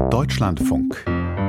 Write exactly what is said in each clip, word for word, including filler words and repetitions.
Deutschlandfunk.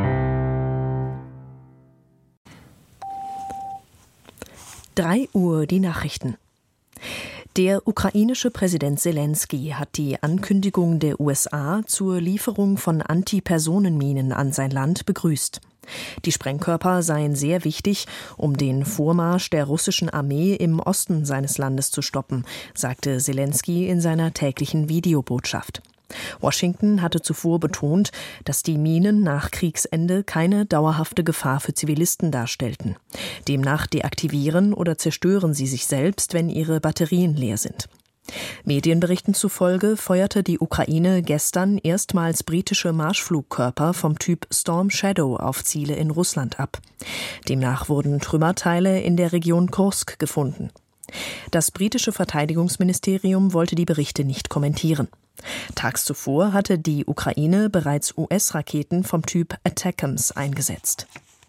drei Uhr die Nachrichten. Der ukrainische Präsident Selenskyj hat die Ankündigung der U S A zur Lieferung von Antipersonenminen an sein Land begrüßt. Die Sprengkörper seien sehr wichtig, um den Vormarsch der russischen Armee im Osten seines Landes zu stoppen, sagte Selenskyj in seiner täglichen Videobotschaft. Washington hatte zuvor betont, dass die Minen nach Kriegsende keine dauerhafte Gefahr für Zivilisten darstellten. Demnach deaktivieren oder zerstören sie sich selbst, wenn ihre Batterien leer sind. Medienberichten zufolge feuerte die Ukraine gestern erstmals britische Marschflugkörper vom Typ Storm Shadow auf Ziele in Russland ab. Demnach wurden Trümmerteile in der Region Kursk gefunden. Das britische Verteidigungsministerium wollte die Berichte nicht kommentieren. Tags zuvor hatte die Ukraine bereits U S-Raketen vom Typ Attackams eingesetzt.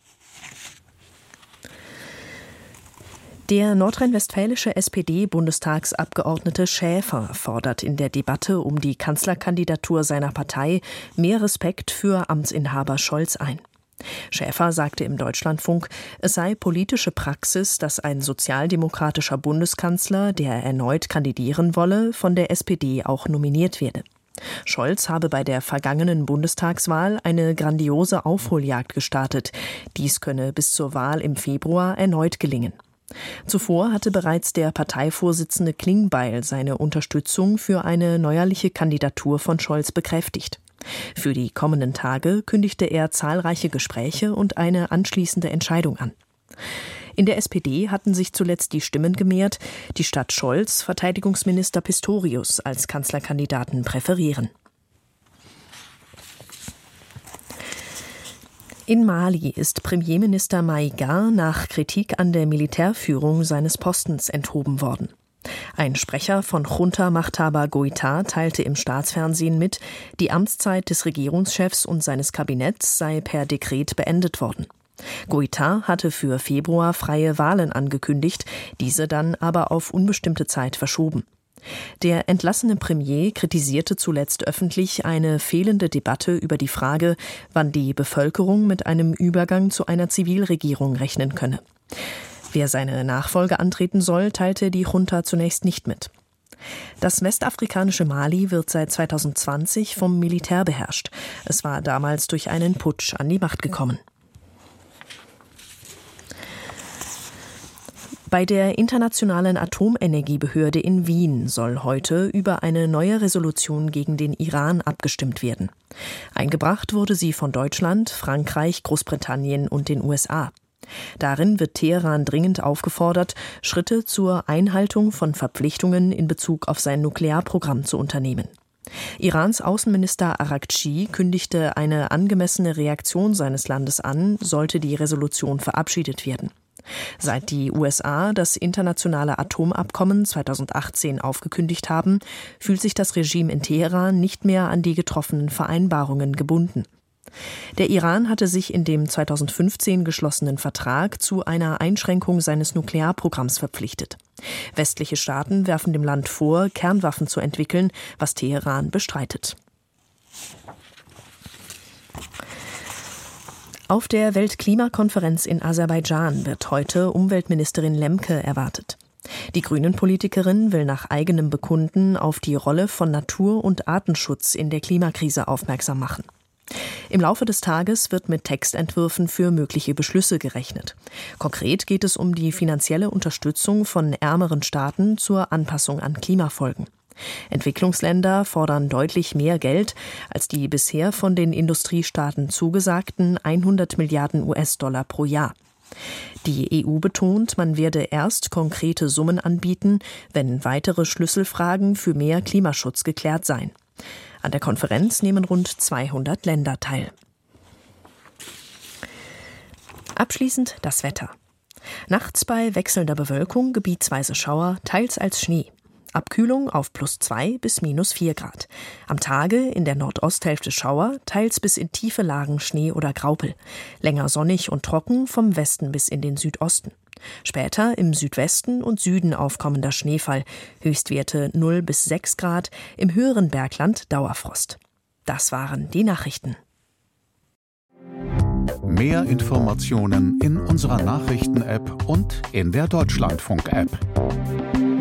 Der nordrhein-westfälische S P D-Bundestagsabgeordnete Schäfer fordert in der Debatte um die Kanzlerkandidatur seiner Partei mehr Respekt für Amtsinhaber Scholz ein. Schäfer sagte im Deutschlandfunk, es sei politische Praxis, dass ein sozialdemokratischer Bundeskanzler, der erneut kandidieren wolle, von der S P D auch nominiert werde. Scholz habe bei der vergangenen Bundestagswahl eine grandiose Aufholjagd gestartet. Dies könne bis zur Wahl im Februar erneut gelingen. Zuvor hatte bereits der Parteivorsitzende Klingbeil seine Unterstützung für eine neuerliche Kandidatur von Scholz bekräftigt. Für die kommenden Tage kündigte er zahlreiche Gespräche und eine anschließende Entscheidung an. In der S P D hatten sich zuletzt die Stimmen gemehrt, die statt Scholz Verteidigungsminister Pistorius als Kanzlerkandidaten präferieren. In Mali ist Premierminister Maïga nach Kritik an der Militärführung seines Postens enthoben worden. Ein Sprecher von Junta-Machthaber Goïta teilte im Staatsfernsehen mit, die Amtszeit des Regierungschefs und seines Kabinetts sei per Dekret beendet worden. Goïta hatte für Februar freie Wahlen angekündigt, diese dann aber auf unbestimmte Zeit verschoben. Der entlassene Premier kritisierte zuletzt öffentlich eine fehlende Debatte über die Frage, wann die Bevölkerung mit einem Übergang zu einer Zivilregierung rechnen könne. Wer seine Nachfolge antreten soll, teilte die Junta zunächst nicht mit. Das westafrikanische Mali wird seit zweitausendzwanzig vom Militär beherrscht. Es war damals durch einen Putsch an die Macht gekommen. Bei der Internationalen Atomenergiebehörde in Wien soll heute über eine neue Resolution gegen den Iran abgestimmt werden. Eingebracht wurde sie von Deutschland, Frankreich, Großbritannien und den U S A. Darin wird Teheran dringend aufgefordert, Schritte zur Einhaltung von Verpflichtungen in Bezug auf sein Nuklearprogramm zu unternehmen. Irans Außenminister Araghchi kündigte eine angemessene Reaktion seines Landes an, sollte die Resolution verabschiedet werden. Seit die U S A das internationale Atomabkommen zweitausendachtzehn aufgekündigt haben, fühlt sich das Regime in Teheran nicht mehr an die getroffenen Vereinbarungen gebunden. Der Iran hatte sich in dem zweitausendfünfzehn geschlossenen Vertrag zu einer Einschränkung seines Nuklearprogramms verpflichtet. Westliche Staaten werfen dem Land vor, Kernwaffen zu entwickeln, was Teheran bestreitet. Auf der Weltklimakonferenz in Aserbaidschan wird heute Umweltministerin Lemke erwartet. Die Grünen-Politikerin will nach eigenem Bekunden auf die Rolle von Natur- und Artenschutz in der Klimakrise aufmerksam machen. Im Laufe des Tages wird mit Textentwürfen für mögliche Beschlüsse gerechnet. Konkret geht es um die finanzielle Unterstützung von ärmeren Staaten zur Anpassung an Klimafolgen. Entwicklungsländer fordern deutlich mehr Geld als die bisher von den Industriestaaten zugesagten hundert Milliarden U S-Dollar pro Jahr. Die E U betont, man werde erst konkrete Summen anbieten, wenn weitere Schlüsselfragen für mehr Klimaschutz geklärt seien. An der Konferenz nehmen rund zweihundert Länder teil. Abschließend das Wetter. Nachts bei wechselnder Bewölkung gebietsweise Schauer, teils als Schnee. Abkühlung auf plus zwei bis minus vier Grad. Am Tage in der Nordosthälfte Schauer, teils bis in tiefe Lagen Schnee oder Graupel. Länger sonnig und trocken vom Westen bis in den Südosten. Später im Südwesten und Süden aufkommender Schneefall. Höchstwerte null bis sechs Grad, im höheren Bergland Dauerfrost. Das waren die Nachrichten. Mehr Informationen in unserer Nachrichten-App und in der Deutschlandfunk-App.